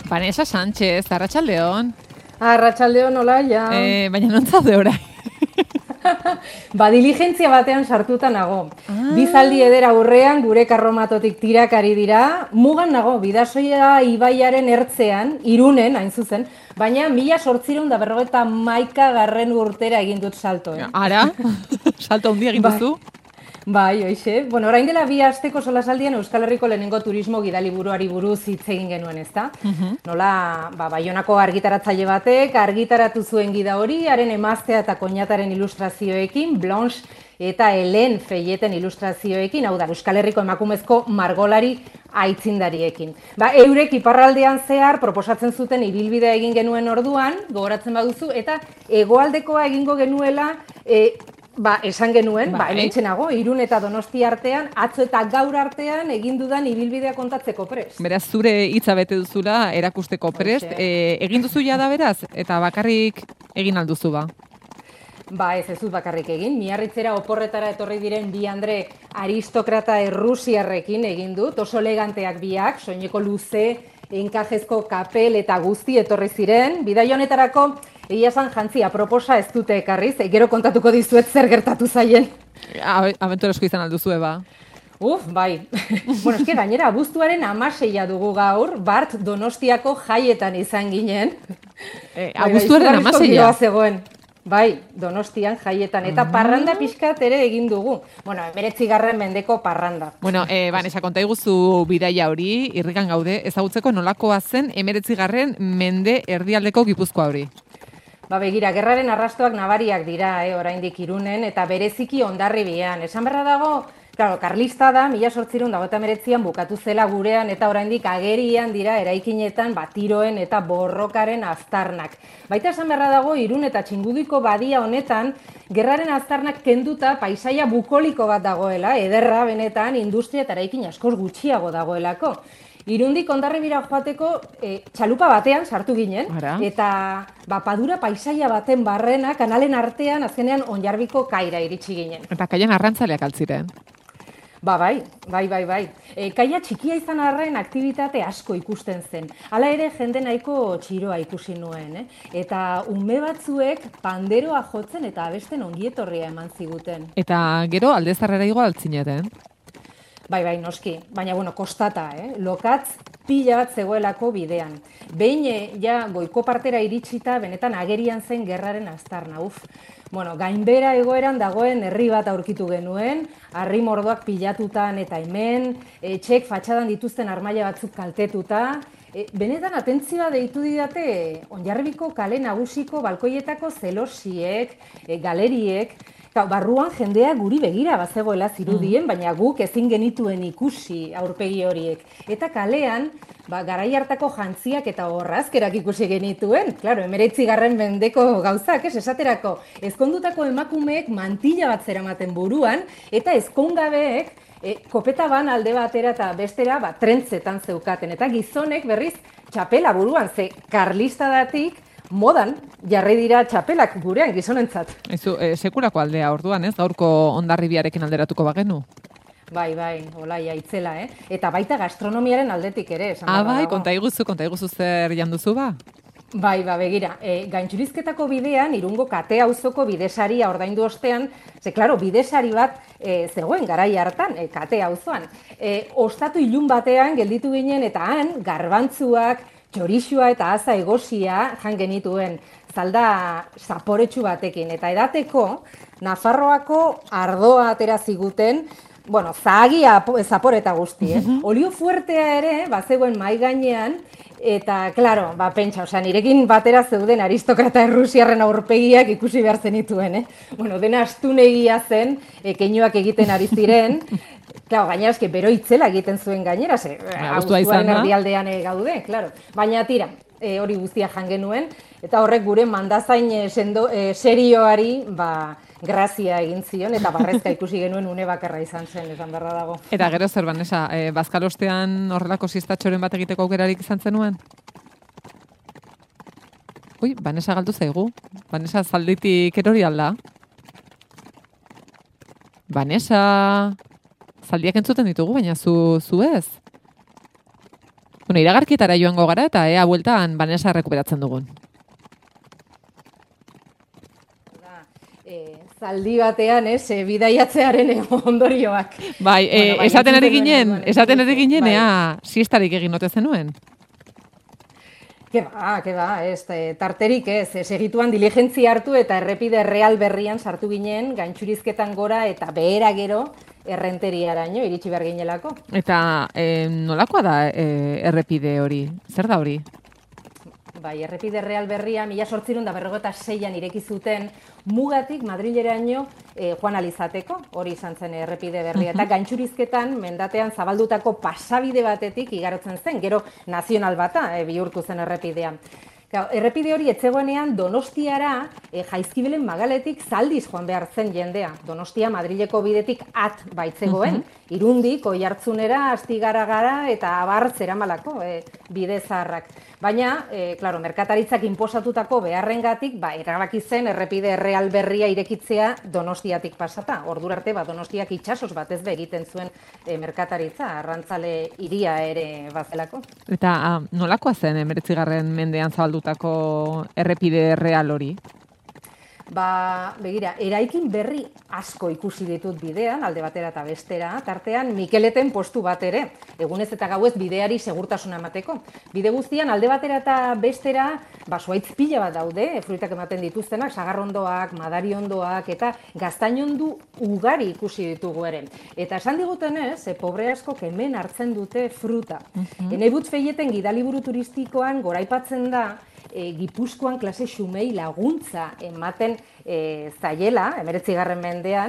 Vanessa Sánchez, Arratsaldeon. Arratsaldeon, Olaia. Baina non zaude orain? Diligentzia batean sartuta nago. Bi zaldi eder aurrean gure karromatotik tirakari dira. Mugan nago, Bidasoia ibaiaren ertzean, Irunen, hain zuzen, baina 1851 urtera egin dut salto. Ara? Salto handia egin duzu? Bai, hoixe. Bueno, orain dela 2 asteko solasaldian Euskal Herriko lehenengo turismo gidaliburuari buruz hitz egin genuen, ezta? Nola, Baionako argitaratzaile batek argitaratu zuen gida hori, haren emaztea eta koinataren ilustrazioekin, Blanche eta Helen Feyeten ilustrazioekin, hau da, Euskal Herriko emakumezko margolari aitzindariekin. Eurek iparraldean zehar proposatzen zuten ibilbidea egin genuen orduan, gogoratzen baduzu, eta hegoaldekoa egingo genuela esan genuen, hementxenago, Irun eta Donosti artean, atzo eta gaur artean egin dudan ibilbidea kontatzeko prest. Beraz, zure hitza bete duzula erakusteko prest. Egin duzu jada beraz, eta bakarrik egin alduzu ba? Ez dut bakarrik egin. Miarritzera oporretara etorri diren bi andre aristokrata errusiarrekin egin dut, oso eleganteak biak, soineko luze, enkajezko kapel eta guzti etorri ziren. Bidai honetarako egia esan jantzia proposa ez dute ekarriz, gero kontatuko dizuet zer gertatu zaien. Abenturesko izan alduzue ba? Bai. Bueno, eske gainera, abuztuaren 16 dugu gaur, Bart Donostiako jaietan izan ginen. Abuztuaren 16? Bai, Donostian jaietan, eta parranda pixkat ere egin dugu. Bueno, 19. mendeko parranda. Bueno, Vanessa, konta iguzu bidaia hori, irrikan gaude, ezagutzeko nolakoa zen 19. mende erdialdeko Gipuzkoa hori. Begira, gerraren arrastoak nabariak dira, oraindik Irunen, eta bereziki Hondarribian. Esan berra dago, claro, karlista da, 1889an bukatu zela gurean, eta oraindik agerian dira eraikinetan tiroen eta borrokaren aztarnak. Baita esan berra dago, Irun eta Txingudiko badia honetan, gerraren aztarnak kenduta paisaia bukoliko bat dagoela, ederra benetan, industria eta eraikin askoz gutxiago dagoelako. Irundik Hondarribira joateko txalupa batean sartu ginen, eta padura paisaia baten barrena, kanalen artean, azkenean Onjarbiko kaira iritsi ginen. Eta kaian arrantzaleak altziren? Bai. Kaia txikia izan arren aktibitate asko ikusten zen. Hala ere jende nahiko txiroa ikusi nuen, eta ume batzuek panderoa jotzen eta abesten ongietorria eman ziguten. Eta gero aldezarrera igo altzineten? Bai, noski. Baina, kostata, lokatz pila bat zegoelako bidean. Behin, goiko partera iritsita, benetan agerian zen gerraren aztarna, gainbera egoeran dagoen herri bat aurkitu genuen, harri mordoak pilatutan eta hemen, etxek fatxadan dituzten armaila batzuk kaltetuta, benetan atentzioa deitu didate Hondarribiko kale nagusiko balkoietako zelosiek, galeriek, barruan jendea guri begira bazegoela zirudien, baina guk ezin genituen ikusi aurpegi horiek. Eta kalean, garai hartako jantziak eta orrazkerak ikusi genituen. Claro, 19. mendeko gauzak, esaterako, ezkondutako emakumeek mantilla bat zeramaten buruan, eta ezkongabeek kopeta ban alde batera eta bestera trentzetan zeukaten. Eta gizonek berriz txapela buruan, ze karlistadatik, modan jarri dira txapelak gurean gizonentzat. Sekulako aldea orduan, ez? Gaurko Hondarribiarekin alderatuko bagenu? Bai, Olaia, itzela, Eta baita gastronomiaren aldetik ere, esan bai, konta iguzu zer janduzu ba? Bai, begira, gaintxurizketako bidean, Irungo Kate auzoko bidesaria ordaindu ostean, klaro, bidesari bat zegoen garai hartan, Kate auzoan. Ostatu ilun batean gelditu ginen eta han, garbantzuak, txorixua eta aza egosia jan genituen, zalda zaporetsu batekin. Eta edateko, Nafarroako ardoa atera ziguten, zahagia zaporeta guzti, Olio fuertea ere, bazegoen mai gainean, eta, klaro, pentsa, nirekin batera zeuden aristokrata errusiarren aurpegiak ikusi behar zenituen, Dena astunegia zen, keinoak egiten ari ziren, claro, gainera eske bero itzela egiten zuen gainera, abuztuaren erdialdean gaude, claro. Baina tira, hori guztia jan genuen, eta horrek gure mandazain serioari, grazia egin zion, eta barrezka ikusi genuen une bakarra izan zen, esan berra dago. Eta gero zer, Vanessa, bazkalostean horrelako sistatxoren bat egiteko aukerarik izan zenuen? Vanessa galdu zaigu. Vanessa zalditik erori alda. Vanessa... Zaldiak entzuten ditugu, baina zu ez? Bueno, iragarkietara joango gara eta ea bueltan Vanessa rekuperatzen dugun. Zaldi batean, bidaiatzearen ondorioak. Bai, esaten ere ginen, ea siestarik egin ote zenuen. Ke ba, tarterik ez, segituan diligentzia hartu eta errepide real berrian sartu ginen, gaintxurizketan gora eta behera gero errenteriaraino iritsi behar ginelako. Eta nolakoa da errepide hori? Zer da hori? Bai, errepide real berria 1856an ireki zuten Mugatik Madrileraino joan alizateko, hori izan zen errepide berria. Eta gaintxurizketan mendatean zabaldutako pasabide batetik igarotzen zen, gero nazional bata bihurtu zen errepidean. Errepide hori etzegoenean Donostiara Jaizkibelen Magaletik zaldiz joan behar zen jendea. Donostia Madrileko bidetik at baitzegoen, Irundik, Oiartzunera, Astigara eta abar zeramalako bide zaharrak. Baina, merkataritzak inposatutako beharrengatik, erabaki zen errepide real berria irekitzea Donostiatik pasata. Ordura arte, Donostiak itsasoz batez be egiten zuen merkataritza, arrantzale hiria ere bazelako. Eta nolakoa zen 19. mendean zabaldutako errepide real hori? Begira, eraikin berri asko ikusi ditut bidean, alde batera eta bestera, tartean Mikeleten postu bat ere, egunez eta gauez bideari segurtasuna emateko. Bide guztian, alde batera eta bestera, zuhaitz pila bat daude, fruitak ematen dituztenak, sagarrondoak, madariondoak eta gaztainondu ugari ikusi ditugu ere. Eta esan digutenez, pobre askok hemen hartzen dute fruta. Enaibut feieten gidaliburu turistikoan goraipatzen da, Gipuzkoan klase xumei laguntza ematen zaiela, 19. mendean,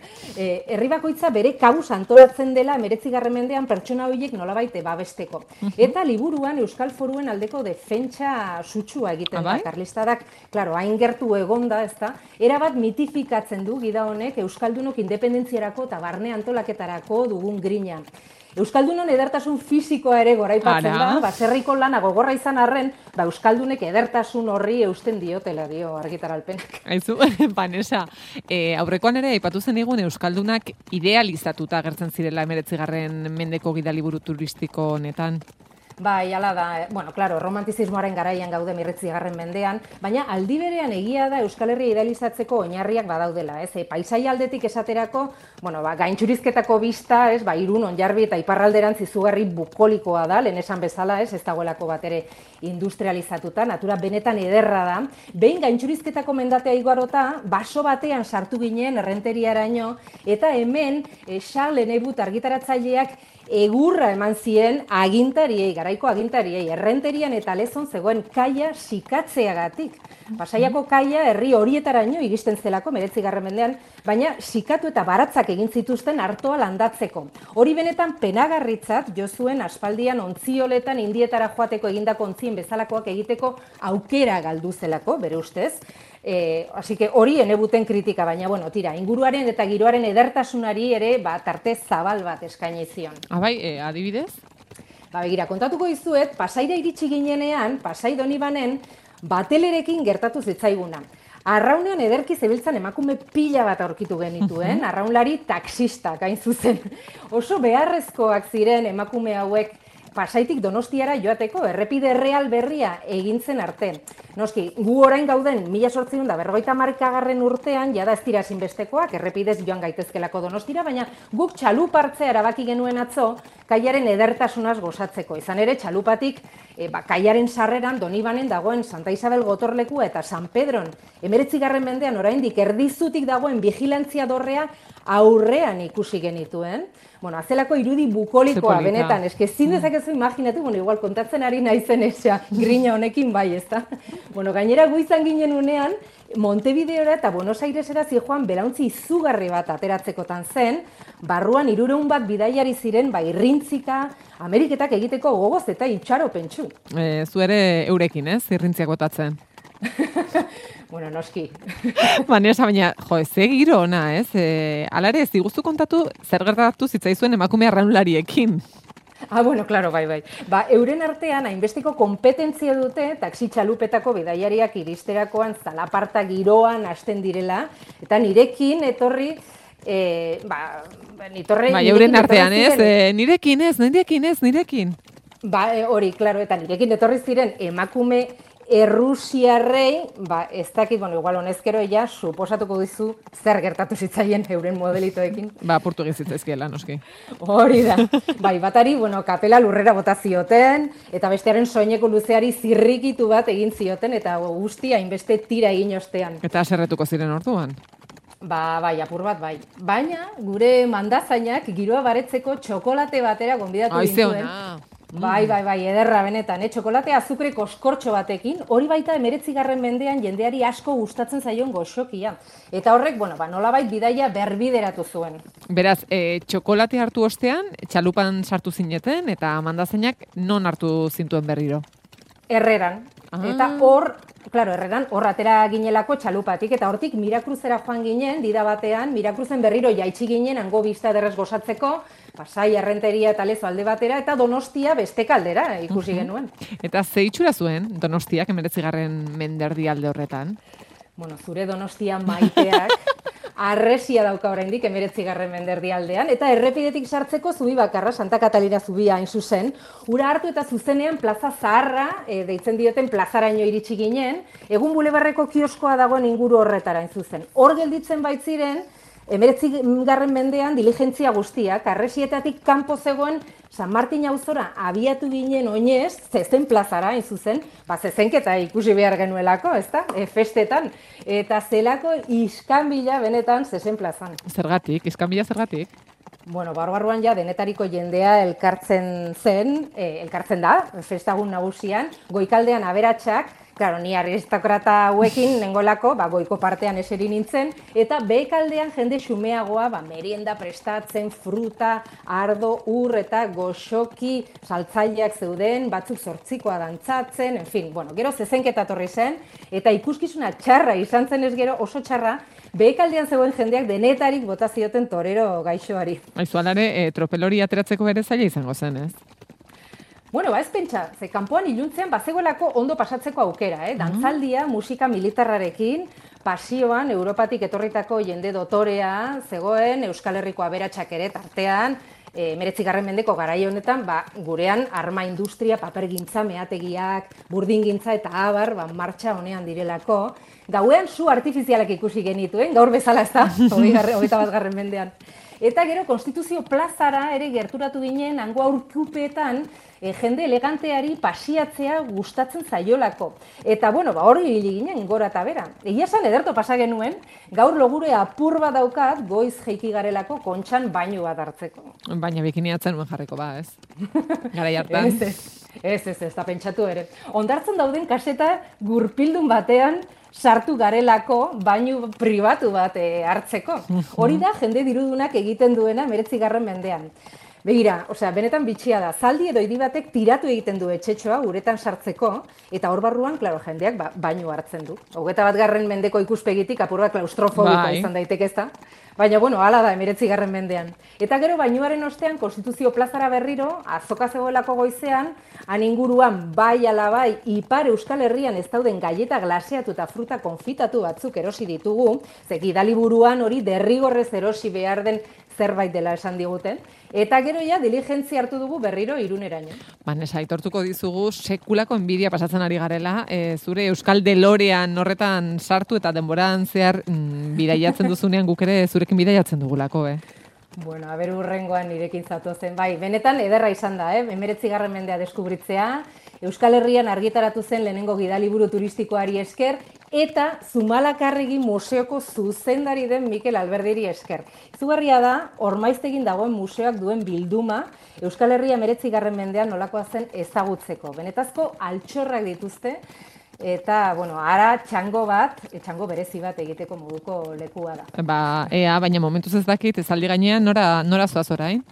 herri bakoitza bere kabuz antolatzen dela 19. mendean pertsona horiek nolabait babesteko. Eta liburuan Euskal Foruen aldeko defentsa sutsua egiten da, karlistadak, hain gertu egonda, ezta, erabat mitifikatzen du gida honek Euskaldunok independentziarako eta barne antolaketarako dugun grina. Euskaldunon edertasun fisikoa ere goraipatzen da, baserriko lana gogorra izan arren, Euskaldunek edertasun horri eusten diotela dio argitaralpenak. Aizu, Vanessa, aurrekoan ere aipatu zen egun Euskaldunak idealizatuta agertzen zirela 19. mendeko gidaliburu turistiko honetan. Bai, hala da, romantizismoaren garaian gaude 19. mendean, baina aldi berean egia da Euskal Herria idealizatzeko oinarriak badaudela, paisai aldetik esaterako, gaintxurizketako bista, Irun, Onjarbi eta iparralderantz izugarri bukolikoa da, lehen esan bezala, ez dagoelako bat ere industrializatuta, natura benetan ederra da. Behin gaintxurizketako mendatea igarota, baso batean sartu ginen errenteriaraino, eta hemen Charles Eneibut argitaratzaileak egurra eman zien agintariei, garaiko agintariei, errenterian eta lezon zegoen kaia sikatzeagatik. Pasaiako kaia herri horietaraino iristen zelako 19. mendean, baina sikatu eta baratzak egin zituzten artoa landatzeko. Hori benetan penagarritzat jo zuen aspaldian ontzioletan indietara joateko egindako ontzien bezalakoak egiteko aukera galdu zelako, bere ustez. Así que hori Enebuten kritika, baina tira, inguruaren eta giroaren edertasunari ere tarte zabal bat eskaini zion. Bai, adibidez? Begira, kontatuko dizuet, Pasaira iritsi ginenean, Pasai Donibanen, batelerekin gertatu zitzaiguna. Arraunean ederki zebiltzan emakume pila bat aurkitu genituen, arraunlari taxistak hain zuzen. Oso beharrezkoak ziren emakume hauek Pasaitik Donostiara joateko errepide real berria egintzen arte. Noski, gu orain gauden 1850 urtean, jada ez dira ezinbestekoak, errepidez joan gaitezkelako Donostira, baina guk txalupartzea erabaki genuen atzo, kaiaren edertasunaz gozatzeko. Izan ere, txalupatik, kaiaren sarreran Donibanen dagoen Santa Isabel gotorlekua eta San Pedron, 19. mendean oraindik erdizutik dagoen vigilantzia dorrea aurrean ikusi genituen. Azelako irudi bukolikoa, benetan, eske ezin dezakezu imaginatu, igual kontatzen ari naizen esa grina honekin bai, ezta? Gainera gu izan ginen unean, Montevideora eta Buenos Airesera zijoan belauntzi izugarri bat ateratzekotan zen, barruan 300 bat bidaiari ziren, irrintzika, Ameriketak egiteko gogoz eta itxaro pentsu. Zu ere eurekin, ez? Irrintziak botatzen. Noski. Vanessa, baina, ze giro ona, ez? Alare, ez diguztu kontatu zer gertatu zitzaizuen emakume arraunlariekin. Claro, bai. Euren artean, hainbesteko kompetentzia dute, taxi txalupetako bidaiariak iristerakoan zalaparta giroan hasten direla, eta nirekin etorri, euren artean, ez? Nirekin. Hori, klaro, eta nirekin etorri ziren emakume errusiarrei, ez dakit, igual honezkero ja, suposatuko dizu zer gertatu zitzaien euren modelitoekin. Portugiz zitzaizkiela, noski. Hori da. Batari, kapela lurrera bota zioten, eta bestearen soineko luzeari zirrikitu bat egin zioten, eta guztia hainbeste tira egin ostean. Eta aserretuko ziren orduan? Apur bat, bai. Baina, gure mandazainak giroa baretzeko txokolate batera gonbidatu gintuen. Bai, ederra benetan, txokolate azukre koskortxo batekin, hori baita 19. mendean jendeari asko gustatzen zaion goxokia. Eta horrek, nolabait bidaia berbideratu zuen. Beraz, txokolate hartu ostean, txalupan sartu zineten, eta mandazainak non hartu zintuen berriro? Herreran. Eta hor, Herreran hor atera ginelako txalupatik, eta hortik Mirakruzera joan ginen, dida batean, Mirakruzen berriro jaitsi ginen, hango bista ederrez gozatzeko, Pasai, Errenteria eta Lezo alde batera, eta Donostia beste kaldera ikusi genuen. Eta ze itxura zuen Donostiak 19. menderdi alde horretan? Zure Donostia maiteak arresia dauka oraindik 19. menderdi aldean, eta errepidetik sartzeko zubi bakarra, Santa Katalina zubia hain zuzen, ura hartu eta zuzenean plaza zaharra, deitzen dioten plazaraino iritsi ginen, egun bulebarreko kioskoa dagoen inguru horretara hain zuzen. Hor gelditzen baitziren, 19. mendean diligentzia guztiak, arresietatik kanpo zegoen San Martin auzora abiatu ginen oinez, zezen plazara hain zuzen, zezenketa ikusi behar genuelako, ezta? Festetan. Eta zelako iskanbila benetan zezen plazan. Zergatik? Iskanbila zergatik? Barruan ja denetariko jendea elkartzen da, festagun nagusian, goikaldean aberatsak, ni aristokrata hauekin nengolako, goiko partean eseri nintzen, eta behekaldean jende xumeagoa, merienda prestatzen, fruta, ardo, ur eta goxoki saltzaileak zeuden, batzuk zortzikoa dantzatzen, gero zezenketa torri zen, eta ikuskizuna txarra izan zen ez gero oso txarra, behekaldean zegoen jendeak denetarik bota zioten torero gaixoari. Aizualare, tropelori ateratzeko bere zaila izango zen, ez? Ez pentsa, ze kanpoan iluntzean bazegoelako ondo pasatzeko aukera, dantzaldia, musika militarrarekin, pasioan, Europatik etorritako jende dotorea, zegoen, Euskal Herriko aberatsak ere tartean, 19. mendeko garai honetan, gurean arma industria, papergintza, meategiak, burdingintza eta abar, martxa honean direlako. Gauean zu artifizialak ikusi genituen, gaur bezala ez da, 21. mendean. Eta gero, Konstituzio plazara ere gerturatu ginen, hango aurkupeetan, jende eleganteari pasiatzea gustatzen zaiolako. Eta, hori hili ginen, gora eta bera. Egia esan ederto pasa genuen, gaur logure apur bat daukat, goiz jeiki garelako kontxan bainu bat hartzeko. Baina bikiniatzen nuen jarriko ez? Garai hartan. Ez, da pentsatu ere. Ondartzen dauden kaseta gurpildun batean sartu garelako bainu pribatu bat hartzeko. Hori da jende dirudunak egiten duena 19. mendean. Begira, benetan bitxia da, zaldi edo hiri batek tiratu egiten du etxetxoa uretan sartzeko, eta hor barruan, jendeak bainu hartzen du. 21. mendeko ikuspegitik apurra klaustrofobikoa izan daiteke ez da. Baina, hala da, 19. mendean. Eta gero, bainuaren ostean, Konstituzio plazara berriro, azoka zegoelako goizean, han inguruan, bai ala bai, Ipar Euskal Herrian ez dauden galleta glaseatu eta fruta konfitatu batzuk erosi ditugu, ze gidaliburuan hori derrigorrez erosi behar den zerbait dela esan diguten, eta gero diligentzia hartu dugu berriro Iruneraino. Nesa, aitortuko dizugu sekulako enbidia pasatzen ari garela, zure Euskal Delorean horretan sartu eta denboran zehar bidaiatzen duzunean guk ere zurekin bidaiatzen dugulako, Urrengoan nirekin zatozen, benetan ederra izan da, 19. mendea deskubritzea, Euskal Herrian argitaratu zen lehenengo gidaliburu turistikoari esker, eta Zumalakarregi museoko zuzendari den Mikel Alberdiri esker. Izugarria da, Ormaiztegin dagoen museoak duen bilduma, Euskal Herria 19. mendean nolakoa zen ezagutzeko. Benetazko altxorrak dituzte, eta, ara txango berezi bat egiteko moduko lekua da. Baina momentuz ez dakit, ezaldi gainean, nora zoaz orain?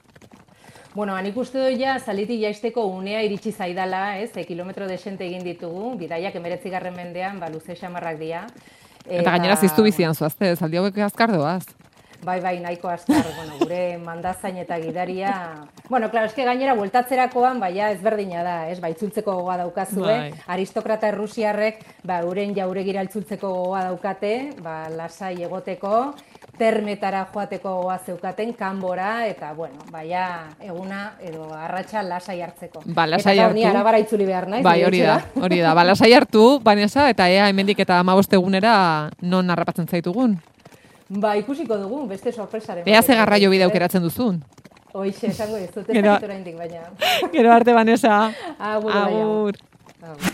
Nik uste dut zalitik jaisteko unea iritsi zaidala, kilometro desente egin ditugu, bidaiak 19. mendean, luze xamarrak dira. Eta gainera ziztu bizian zoazte, zaldi hauek azkar doaz. Bai, nahiko azkar, gure mandazain eta gidaria. Eske gainera, bueltatzerakoan, ezberdina da, itzultzeko gogoa daukazue. Aristokrata errusiarrek, uren jauregira itzultzeko gogoa daukate, lasai egoteko, termetara joateko goa zeukaten, kanbora, eta, bueno, baia eguna edo arratsa lasai hartzeko. Ba, lasai eta hartu. ni arabara itzuli behar naiz. Bai, nire hori da, etxera. hori da. Ba, lasai hartu, Vanessa, eta ea hemendik eta 15 egunera non harrapatzen zaitugun. Ba, ikusiko dugu, beste sorpresaren. Ea ze garraio bide aukeratzen duzun. Hoixe, esango ez dut, ez Gero- dakit oraindik, baina. Gero arte, Vanessa. Agur, baina. Agur. Agur.